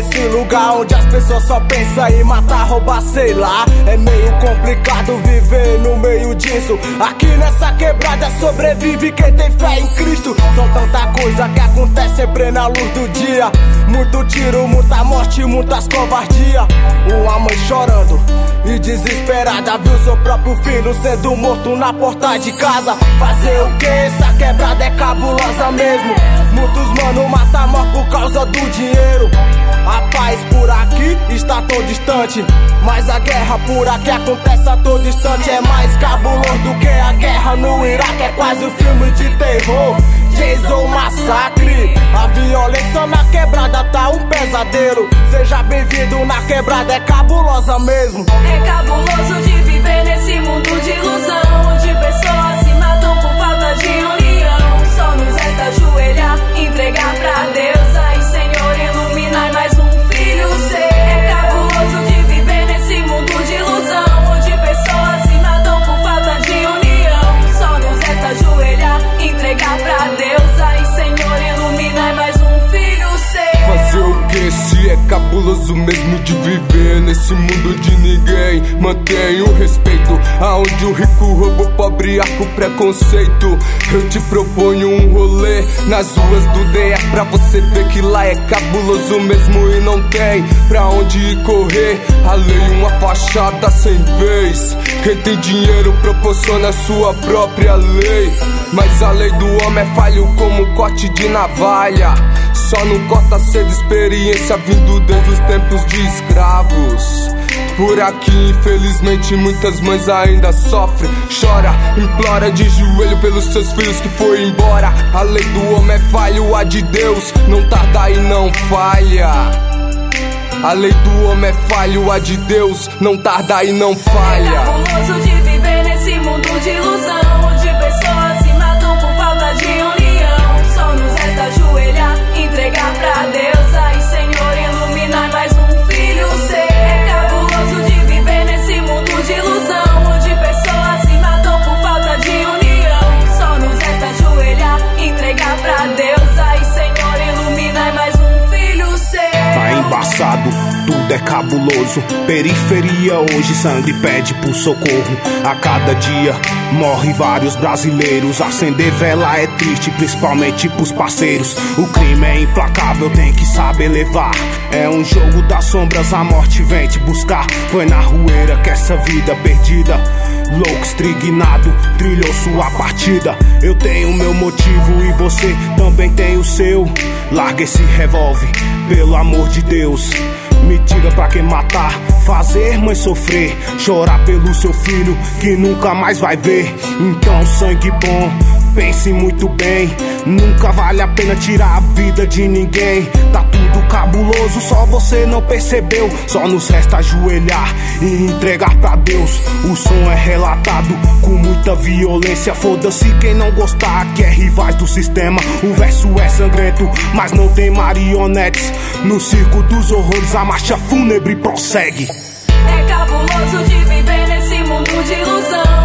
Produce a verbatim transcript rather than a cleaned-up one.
nesse lugar onde as pessoas só pensam em matar, roubar, sei lá. É meio complicado viver no meio disso. Aqui nessa quebrada sobrevive quem tem fé em Cristo. São tanta coisa que acontece sempre na luz do dia. Muito tiro, muita morte, muitas covardias. Uma mãe chorando e desesperada viu seu próprio filho sendo morto na porta de casa. Fazer o que? Essa quebrada é cabulosa mesmo. Muitos mano matam morte por causa do dinheiro. A paz por aqui está tão distante, mas a guerra por aqui acontece a todo instante. É mais cabuloso do que a guerra no Iraque. É quase um filme de terror, Jason Massacre. A violência na quebrada tá um pesadelo. Seja bem-vindo na quebrada, é cabulosa mesmo. É cabuloso de viver nesse mundo de ilusão, onde pessoas se matam por falta de união. Só nos resta ajoelhar, entregar pra Deus. Aí, Senhor, iluminai mais um filho seu. É cabuloso de viver nesse mundo de ilusão, onde pessoas se matam por falta de união. Só nos resta ajoelhar, entregar pra Deus. Aí, Senhor, iluminai mais um filho seu. Fazer o que se é cabuloso mesmo de viver nesse mundo de ninguém mantém o respeito, aonde o rico rouba o pobre arca o preconceito. Eu te proponho um rolê nas ruas do D R pra você ver que lá é cabuloso mesmo e não tem pra onde ir correr. A lei uma fachada sem vez. Quem tem dinheiro proporciona sua própria lei, mas a lei do homem é falho como um corte de navalha. Só não corta cedo experiência vindo desde os tempos de escravos. Por aqui, infelizmente, muitas mães ainda sofrem. Chora, implora de joelho pelos seus filhos que foi embora. A lei do homem é falho, a de Deus não tarda e não falha. A lei do homem é falho, a de Deus não tarda e não falha. É cabuloso de viver nesse mundo de ilusão, onde pessoas se matam por falta de união. Só nos resta ajoelhar, entregar pra Deus. Aí, Senhor, iluminar mais um filho seu. É cabuloso de viver nesse mundo de ilusão, onde pessoas se matam por falta de união. Só nos resta ajoelhar, entregar pra Deus. Aí, Senhor, iluminar mais um filho seu. Tá embaçado, tudo é cabuloso. Periferia hoje sangue pede por socorro. A cada dia morre vários brasileiros. Acender vela é triste, principalmente pros parceiros. O crime é implacável, tem que saber levar. É um jogo das sombras, a morte vem te buscar. Foi na rueira que essa vida perdida, louco estrignado, trilhou sua partida. Eu tenho meu motivo e você também tem o seu. Larga esse revólver, pelo amor de Deus. Me diga pra quem matar, fazer mãe sofrer, chorar pelo seu filho que nunca mais vai ver. Então sangue bom, pense muito bem. Nunca vale a pena tirar a vida de ninguém. Tá tudo cabuloso, só você não percebeu. Só nos resta ajoelhar e entregar pra Deus. O som é relatado com muita violência. Foda-se quem não gostar, que é rivais do sistema. O verso é sangrento, mas não tem marionetes. No circo dos horrores a marcha fúnebre prossegue. É cabuloso de viver nesse mundo de ilusão,